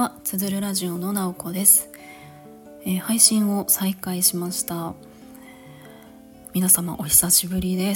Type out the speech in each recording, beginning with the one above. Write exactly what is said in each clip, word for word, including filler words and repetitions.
は、つづるラジオのなおこです、えー、配信を再開しました。皆様お久しぶりです。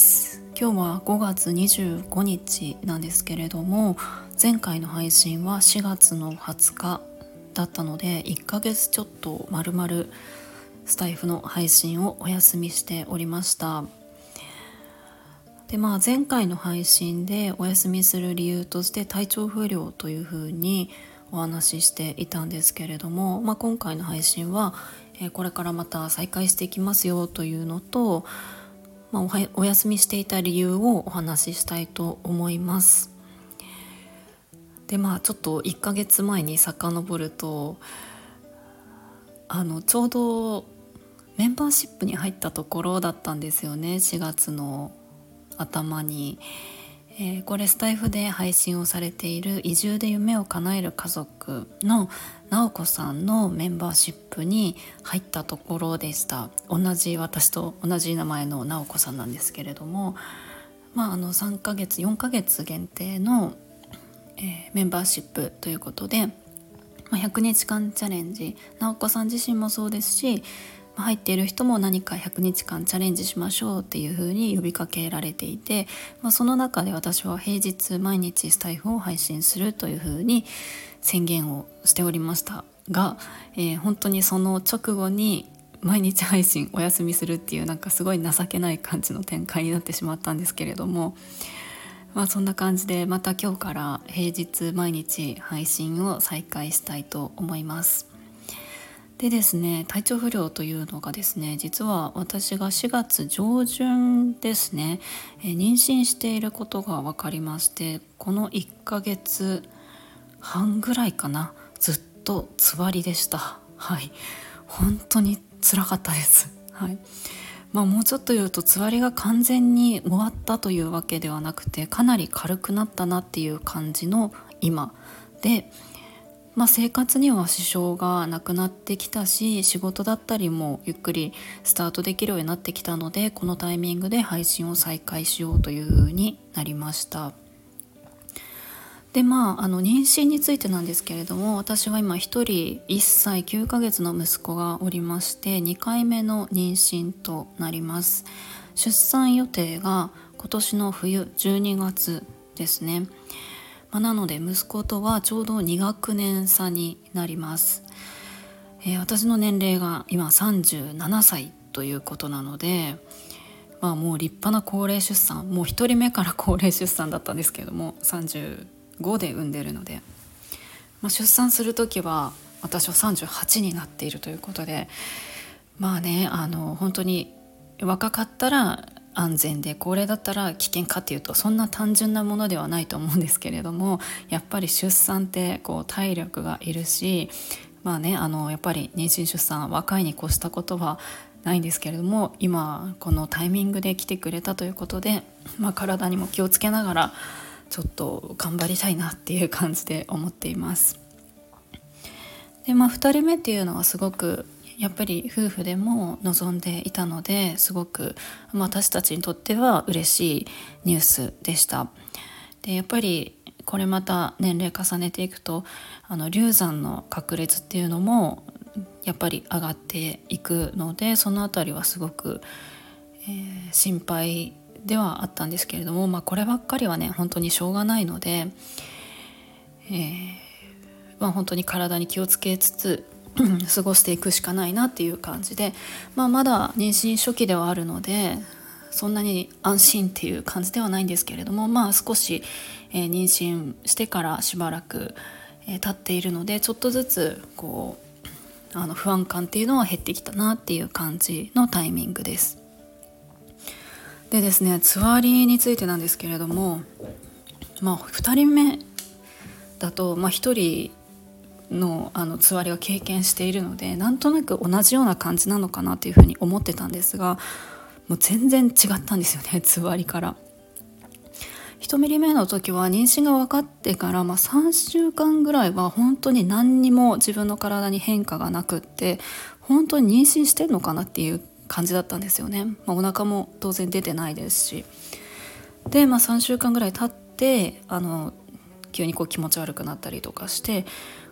今日はごがつにじゅうごにちなんですけれども、前回の配信はしがつのはつかだったのでいっかげつちょっとまるまるスタイフの配信をお休みしておりました。でまあ、前回の配信でお休みする理由として体調不良というふうにお話ししていたんですけれども、まあ、今回の配信は、えー、これからまた再開していきますよというのと、まあ、お, はお休みしていた理由をお話ししたいと思います。でまあちょっといっかげつまえに遡ると、あのちょうどメンバーシップに入ったところだったんですよね。しがつの頭に、えー、これスタイフで配信をされている移住で夢を叶える家族のなおこさんのメンバーシップに入ったところでした。同じ私と同じ名前のなおこさんなんですけれども、まあ、あのさんかげつよんかげつ限定の、えー、メンバーシップということで、まあ、ひゃくにちかんチャレンジ、なおこさん自身もそうですし、入っている人も何かひゃくにちかんチャレンジしましょうっていう風に呼びかけられていて、まあ、その中で私は平日毎日スタイフを配信するという風に宣言をしておりましたが、えー、本当にその直後に毎日配信お休みするっていう、なんかすごい情けない感じの展開になってしまったんですけれども、まあ、そんな感じでまた今日から平日毎日配信を再開したいと思います。でですね、体調不良というのがですね、実は私がしがつ上旬ですね、えー、妊娠していることが分かりまして、このいっかげつはんぐらいかな、ずっとつわりでした。はい、本当に辛かったです。はい。まあ、もうちょっと言うとつわりが完全に終わったというわけではなくて、かなり軽くなったなっていう感じの今で、まあ、生活には支障がなくなってきたし、仕事だったりもゆっくりスタートできるようになってきたので、このタイミングで配信を再開しようという風になりました。でまあ、あの妊娠についてなんですけれども、私は今一人いっさいきゅうかげつの息子がおりまして、にかいめの妊娠となります。出産予定が今年の冬じゅうにがつですね。まあ、なので息子とはちょうどにがくねん差になります。えー、私の年齢が今さんじゅうななさいということなので、まあ、もう立派な高齢出産、もうひとりめから高齢出産だったんですけども、さんじゅうごで産んでるので、まあ、出産する時は私はさんじゅうはちになっているということで、まあね、あの本当に若かったら安全で高齢だったら危険かっていうと、そんな単純なものではないと思うんですけれども、やっぱり出産ってこう体力がいるし、まあね、あのやっぱり妊娠出産若いに越したことはないんですけれども、今このタイミングで来てくれたということで、まあ、体にも気をつけながらちょっと頑張りたいなっていう感じで思っています。で、まあ、ふたりめっていうのはすごくやっぱり夫婦でも望んでいたので、すごく、まあ、私たちにとっては嬉しいニュースでした。でやっぱりこれまた年齢重ねていくと、あの流産の確率っていうのもやっぱり上がっていくので、そのあたりはすごく、えー、心配ではあったんですけれども、まあ、こればっかりはね本当にしょうがないので、えーまあ、本当に体に気をつけつつ過ごしていくしかないなっていう感じで、まあ、まだ妊娠初期ではあるのでそんなに安心っていう感じではないんですけれども、まあ少し、えー、妊娠してからしばらく、えー、経っているので、ちょっとずつこうあの不安感っていうのは減ってきたなっていう感じのタイミングです。でですね、つわりについてなんですけれども、まあ、ふたりめだと、まあ、ひとりのあのつわりを経験しているので、なんとなく同じような感じなのかなというふうに思ってたんですが、もう全然違ったんですよね、つわりから。いちミリ目の時は妊娠が分かってから、まあ、さんしゅうかんぐらいは本当に何にも自分の体に変化がなくって、本当に妊娠してんのかなっていう感じだったんですよね。まあ、お腹も当然出てないですし、で、まあ、さんしゅうかんぐらい経ってあの急にこう気持ち悪くなったりとかして、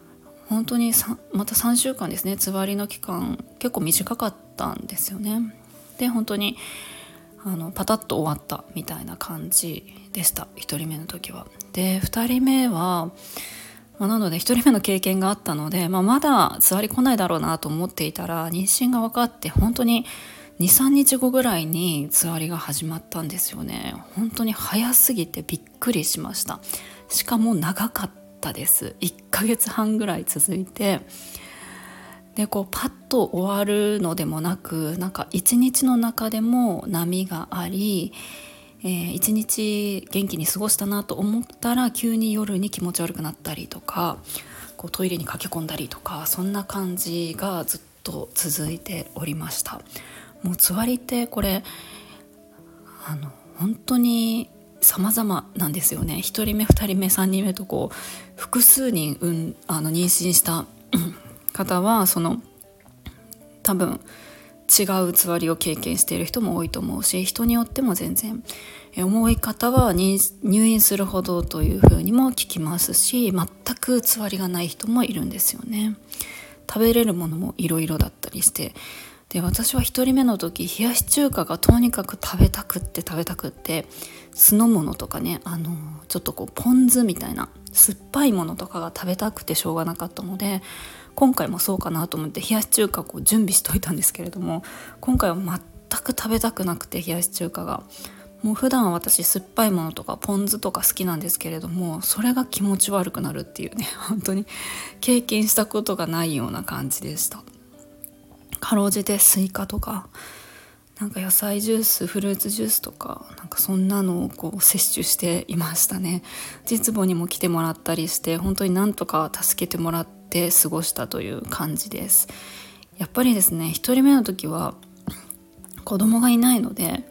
本当にさまたさんしゅうかんですね。つわりの期間結構短かったんですよね。で本当にあのパタッと終わったみたいな感じでした、ひとりめの時は。でふたりめは、まあ、なのでひとりめの経験があったので、まあ、まだつわり来ないだろうなと思っていたら、妊娠が分かって本当ににさんにちごぐらいにつわりが始まったんですよね。本当に早すぎてびっくりしました。しかも長かったです。いっかげつはんぐらい続いて、でこうパッと終わるのでもなく、なんか一日の中でも波があり、えー、一日元気に過ごしたなと思ったら急に夜に気持ち悪くなったりとか、こうトイレに駆け込んだりとか、そんな感じがずっと続いておりました。もうつわりってこれあの本当に様々なんですよね。ひとりめふたりめさんにんめとこう複数人、うん、あの妊娠した方はその多分違うつわりを経験している人も多いと思うし、人によっても全然重い方は入院するほどというふうにも聞きますし、全くつわりがない人もいるんですよね。食べれるものもいろいろだったりして、で私はひとりめの時冷やし中華がとにかく食べたくって食べたくって酢の物とかね、あのちょっとこうポン酢みたいな酸っぱいものとかが食べたくてしょうがなかったので、今回もそうかなと思って冷やし中華を準備しといたんですけれども、今回は全く食べたくなくて、冷やし中華がもう普段は私酸っぱいものとかポン酢とか好きなんですけれども、それが気持ち悪くなるっていうね、本当に経験したことがないような感じでした。かろうじてスイカとかなんか野菜ジュース、フルーツジュースとか、なんかそんなのをこう摂取していましたね。実母にも来てもらったりして、本当になんとか助けてもらって過ごしたという感じです。やっぱりですね、ひとりめの時は子供がいないので、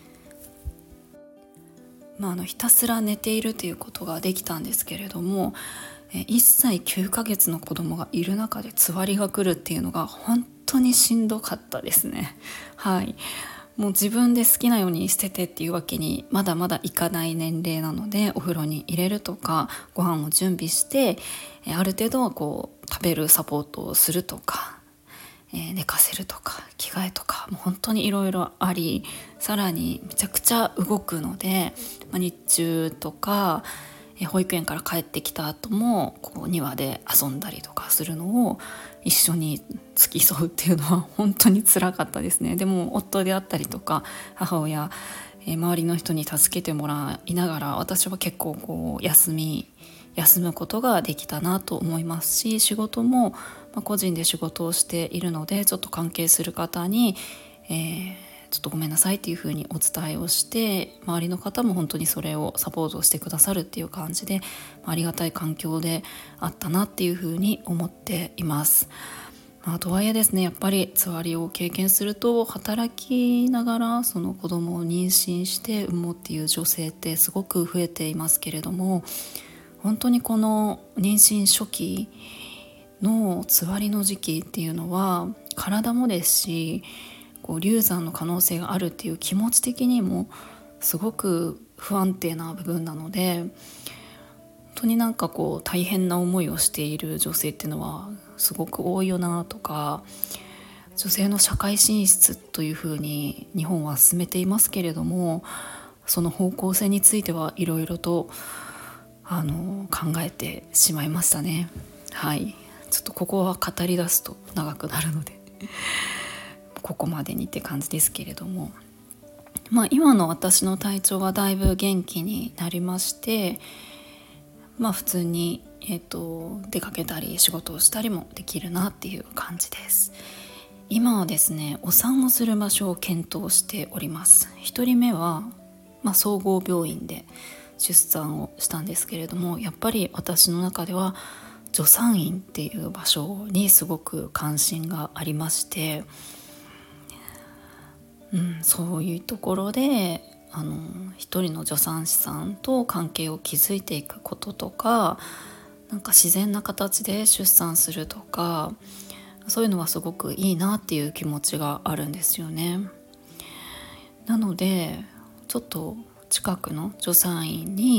まあ、あのひたすら寝ているということができたんですけれども、いっさいきゅうかげつの子供がいる中でつわりが来るっていうのが本当にしんどかったですね。はい、もう自分で好きなようにしててっていうわけにまだまだいかない年齢なので、お風呂に入れるとかご飯を準備してある程度はこう食べるサポートをするとか、えー、寝かせるとか着替えとか、もう本当にいろいろあり、さらにめちゃくちゃ動くので、まあ、日中とか保育園から帰ってきた後もこう庭で遊んだりとかするのを一緒に付き添うっていうのは本当に辛かったですね。でも夫であったりとか母親、えー、周りの人に助けてもらいながら、私は結構こう休み休むことができたなと思いますし、仕事も、まあ、個人で仕事をしているので、ちょっと関係する方に、えーちょっとごめんなさいっていう風にお伝えをして、周りの方も本当にそれをサポートしてくださるっていう感じで、ありがたい環境であったなっていう風に思っています。まあ、とはいえですね、やっぱりつわりを経験すると、働きながらその子供を妊娠して産もうっていう女性ってすごく増えていますけれども、本当にこの妊娠初期のつわりの時期っていうのは体もですし、こう流産の可能性があるっていう気持ち的にもすごく不安定な部分なので、本当になんかこう大変な思いをしている女性っていうのはすごく多いよなとか、女性の社会進出というふうに日本は進めていますけれども、その方向性についてはいろいろとあの考えてしまいましたね。はい、ちょっとここは語り出すと長くなるのでここまでにって感じですけれども、まあ、今の私の体調はだいぶ元気になりまして、まあ、普通に、えーと、出かけたり仕事をしたりもできるなっていう感じです。今はですね、お産をする場所を検討しております。ひとりめは、まあ、総合病院で出産をしたんですけれども、やっぱり私の中では助産院っていう場所にすごく関心がありまして、うん、そういうところであの一人の助産師さんと関係を築いていくこととか、なんか自然な形で出産するとか、そういうのはすごくいいなっていう気持ちがあるんですよね。なのでちょっと近くの助産院に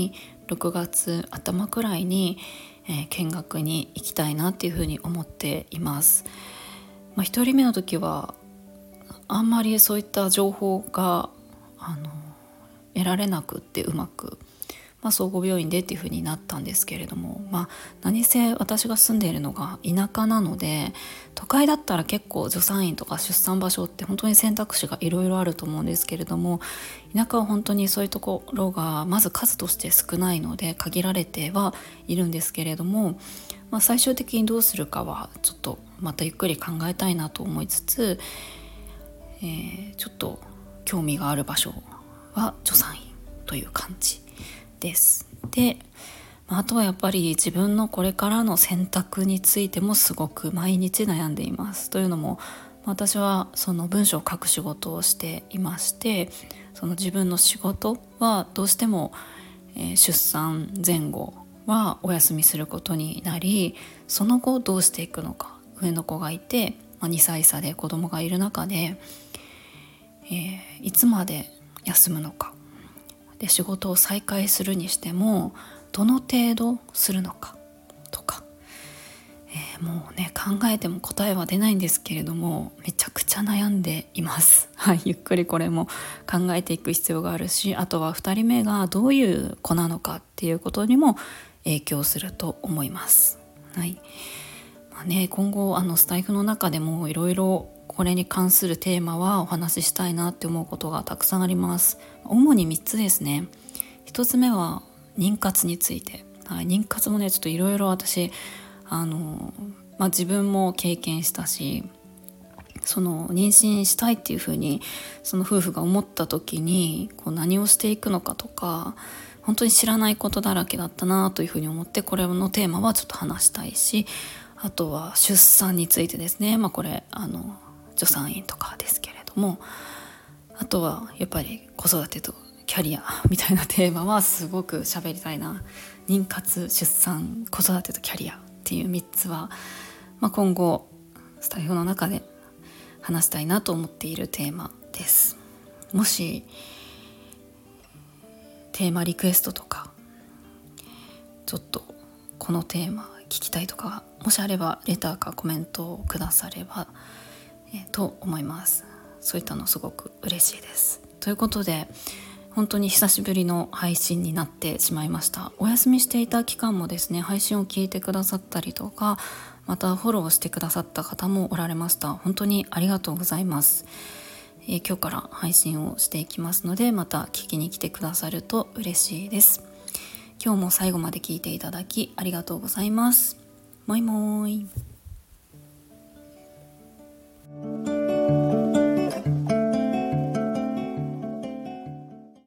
ろくがつ頭くらいに、えー、見学に行きたいなっていうふうに思っています。まあ、ひとりめの時はあんまりそういった情報があの得られなくってうまく、まあ、総合病院でっていう風になったんですけれども、まあ、何せ私が住んでいるのが田舎なので、都会だったら結構助産院とか出産場所って本当に選択肢がいろいろあると思うんですけれども、田舎は本当にそういうところがまず数として少ないので限られてはいるんですけれども、まあ、最終的にどうするかはちょっとまたゆっくり考えたいなと思いつつ、えー、ちょっと興味がある場所は助産院という感じです。で、あとはやっぱり自分のこれからの選択についてもすごく毎日悩んでいます。というのも私はその文章を書く仕事をしていまして、その自分の仕事はどうしても、えー、出産前後はお休みすることになり、その後どうしていくのか、上の子がいて、まあ、にさい差で子供がいる中で、えー、いつまで休むのかで、仕事を再開するにしてもどの程度するのかとか、えー、もうね考えても答えは出ないんですけれども、めちゃくちゃ悩んでいます。はい、ゆっくりこれも考えていく必要があるし、あとはふたりめがどういう子なのかっていうことにも影響すると思います。はい、まあね、今後あのスタイフの中でもいろいろこれに関するテーマはお話ししたいなって思うことがたくさんあります。主にみっつですね。ひとつめは妊活について、はい、妊活もねちょっといろいろ私あの、まあ、自分も経験したし、その妊娠したいっていうふうにその夫婦が思った時にこう何をしていくのかとか、本当に知らないことだらけだったなというふうに思って、これのテーマはちょっと話したいし、あとは出産についてですね。まあこれあの助産院とかですけれども、あとはやっぱり子育てとキャリアみたいなテーマはすごく喋りたいな。妊活、出産、子育てとキャリアっていうみっつは、まあ、今後スタイフの中で話したいなと思っているテーマです。もしテーマリクエストとか、ちょっとこのテーマ聞きたいとかもしあれば、レターかコメントをくださればえと思います。そういったのすごく嬉しいです。ということで本当に久しぶりの配信になってしまいました。お休みしていた期間もですね、配信を聞いてくださったりとか、またフォローしてくださった方もおられました。本当にありがとうございます。えー、今日から配信をしていきますので、また聞きに来てくださると嬉しいです。今日も最後まで聞いていただきありがとうございます。もいもーい。